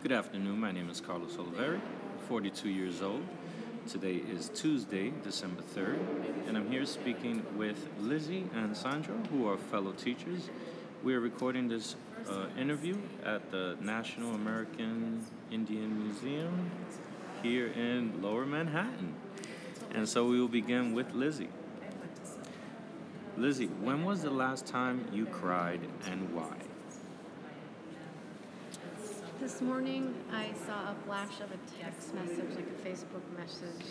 Good afternoon. My name is Carlos Oliveri, 42 years old. Today is Tuesday, December 3rd, and I'm here speaking with Lizzie and Sandra, who are fellow teachers. We are recording this interview at the National American Indian Museum here in Lower Manhattan. And so we will begin with Lizzie. Lizzie, when was the last time you cried and why? This morning, I saw a flash of a text message, like a Facebook message,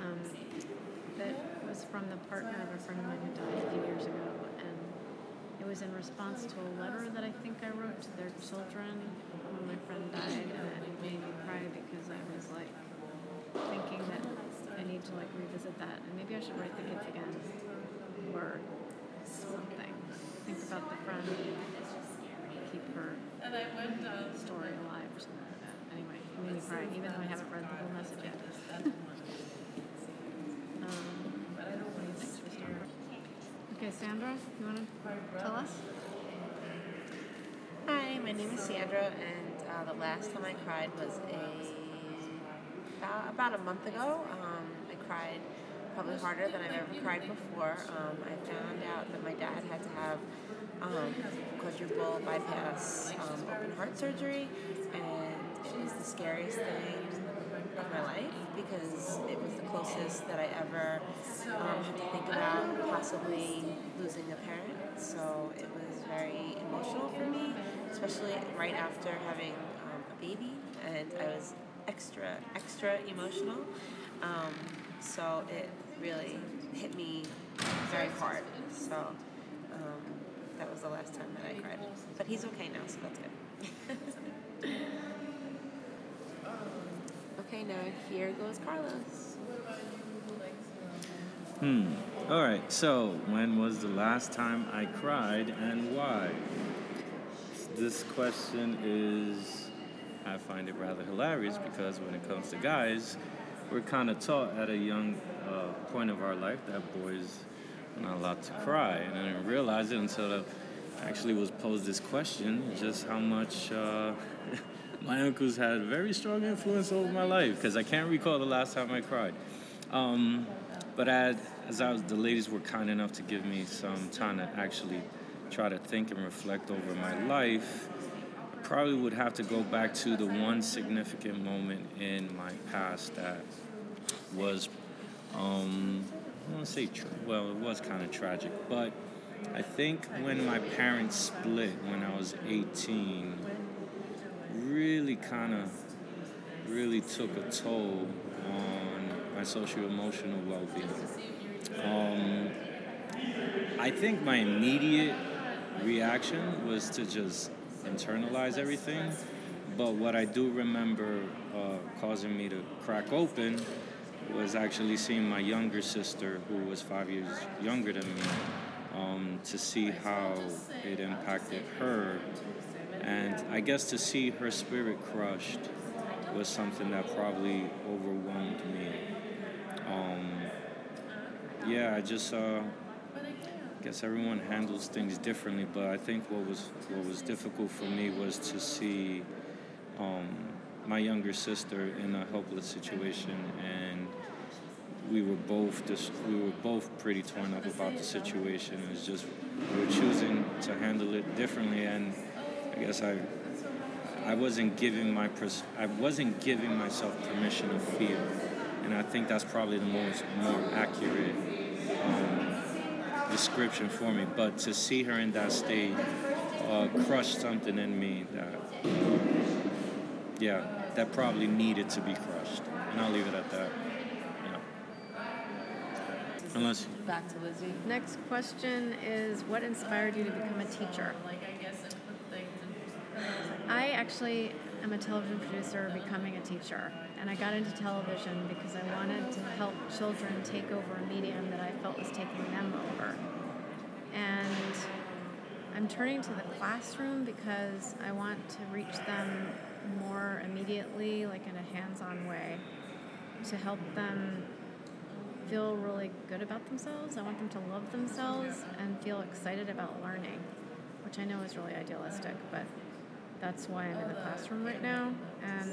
that was from the partner of a friend of mine who died a few years ago, and it was in response to a letter that I think I wrote to their children when my friend died, and it made me cry because I was like thinking that I need to like revisit that, and maybe I should write the kids again or something. Think about the friend. Keep her story alive or something like that. Anyway, it made me cry, even though I haven't read the whole message yet. What do you think? Should we start? Okay, Sandra, you want to tell us? Hi, my name is Sandra, and the last time I cried was about a month ago. I cried probably harder than I've ever cried before. I found out that my dad had to have quadruple bypass open heart surgery, and it was the scariest thing of my life because it was the closest that I ever had to think about possibly losing a parent. So it was very emotional for me, especially right after having a baby, and I was extra emotional. So it really hit me very hard. So that was the last time that I cried. But he's okay now, so that's good. Okay, now here goes Carlos. All right, so when was the last time I cried and why? This question I find it rather hilarious because when it comes to guys, we're kind of taught at a young point of our life that boys are not allowed to cry. And I didn't realize it until I actually was posed this question, just how much my uncles had a very strong influence over my life, because I can't recall the last time I cried. But the ladies were kind enough to give me some time to actually try to think and reflect over my life, I probably would have to go back to the one significant moment in my past that was, I don't want to say, it was kind of tragic, but I think when my parents split when I was 18, really took a toll on my socio-emotional well-being. I think my immediate reaction was to just internalize everything, but what I do remember causing me to crack open was actually seeing my younger sister, who was 5 years younger than me, to see how it impacted her. And I guess to see her spirit crushed was something that probably overwhelmed me. I just guess everyone handles things differently, but I think what was difficult for me was to see my younger sister in a helpless situation, and we were both pretty torn up about the situation. It was just we were choosing to handle it differently, and I guess I wasn't giving myself permission to feel, and I think that's probably the more accurate description for me. But to see her in that state crushed something in me that probably needed to be crushed, and I'll leave it at that. Unless Back to Lizzie. Next question is, what inspired you to become a teacher? I actually am a television producer becoming a teacher, and I got into television because I wanted to help children take over a medium that I felt was taking them over. And I'm turning to the classroom because I want to reach them more immediately, like in a hands-on way, to help them feel really good about themselves. I want them to love themselves and feel excited about learning, which I know is really idealistic, but that's why I'm in the classroom right now. And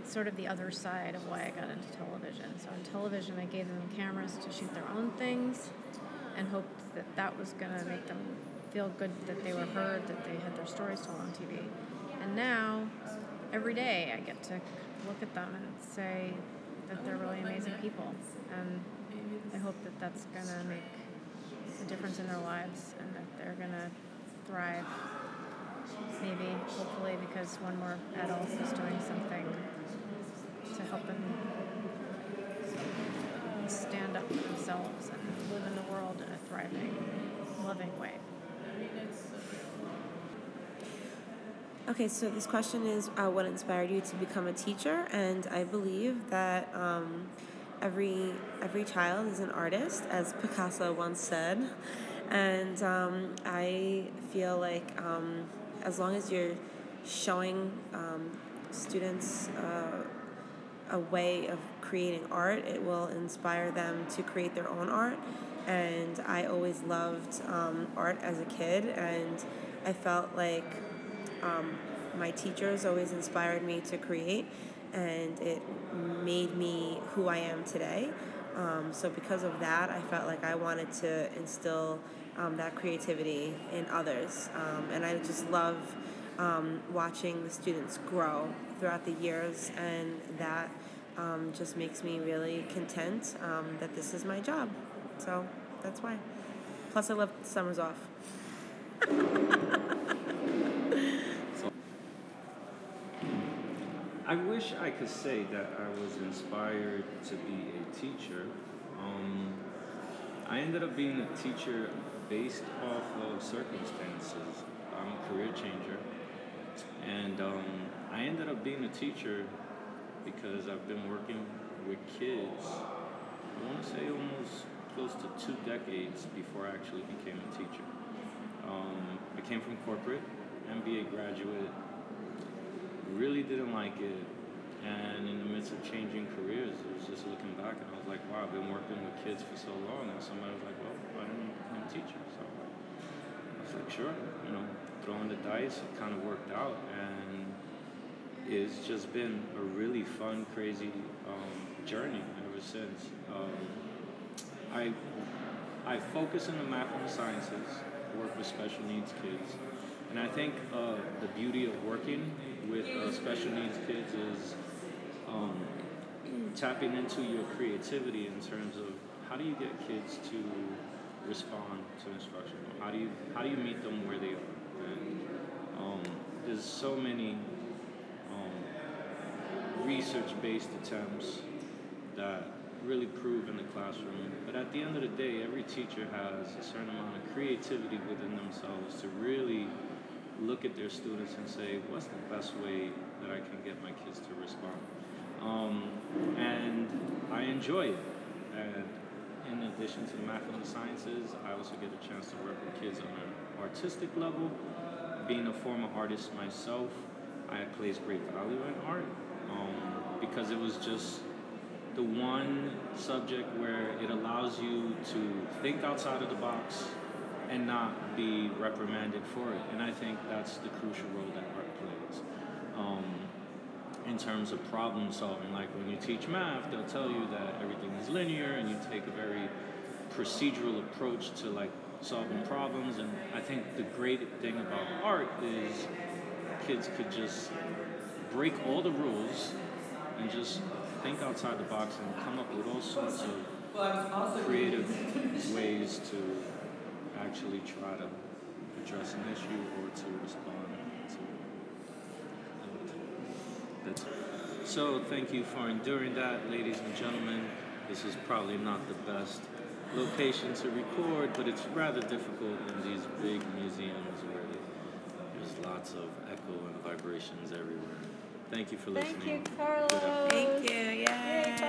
sort of the other side of why I got into television. So in television, I gave them cameras to shoot their own things and hoped that that was going to make them feel good, that they were heard, that they had their stories told on TV. And now, every day, I get to look at them and say that they're really amazing people. And I hope that that's going to make a difference in their lives and that they're going to thrive. Maybe, hopefully, because one more adult is doing something to help them stand up for themselves and live in the world in a thriving, loving way. Okay, so this question is what inspired you to become a teacher? And I believe that every child is an artist, as Picasso once said. And I feel like as long as you're showing students a way of creating art, it will inspire them to create their own art. And I always loved art as a kid, and I felt like my teachers always inspired me to create, and it made me who I am today. So because of that, I felt like I wanted to instill that creativity in others. And I just love watching the students grow throughout the years, and that just makes me really content that this is my job. So that's why. Plus, I love summers off. I wish I could say that I was inspired to be a teacher. I ended up being a teacher based off of circumstances. I'm a career changer. And I ended up being a teacher because I've been working with kids, I want to say almost close to 2 decades before I actually became a teacher. I came from corporate, MBA graduate, really didn't like it, and in the midst of changing careers, I was just looking back and I was like, wow, I've been working with kids for so long, and somebody was like, well, why don't you become a teacher? So I was like, sure, throwing the dice, it kind of worked out, and it's just been a really fun, crazy journey ever since. I focus in the math and the sciences, work with special needs kids. And I think the beauty of working with special needs kids is tapping into your creativity in terms of how do you get kids to respond to instruction? How do you meet them where they are? And there's so many research-based attempts that really prove in the classroom. But at the end of the day, every teacher has a certain amount of creativity within themselves to really look at their students and say, what's the best way that I can get my kids to respond? And I enjoy it. And in addition to the math and the sciences, I also get a chance to work with kids on an artistic level. Being a former artist myself, I place great value in art because it was just the one subject where it allows you to think outside of the box and not be reprimanded for it. And I think that's the crucial role that art plays. In terms of problem solving, like when you teach math, they'll tell you that everything is linear and you take a very procedural approach to like solving problems. And I think the great thing about art is kids could just break all the rules and just think outside the box and come up with all sorts of creative ways to actually try to address an issue or to respond to it. So thank you for enduring that, ladies and gentlemen. This is probably not the best location to record, but it's rather difficult in these big museums where there's lots of echo and vibrations everywhere. Thank you for listening. Thank you, Carlos. Thank you. Yay.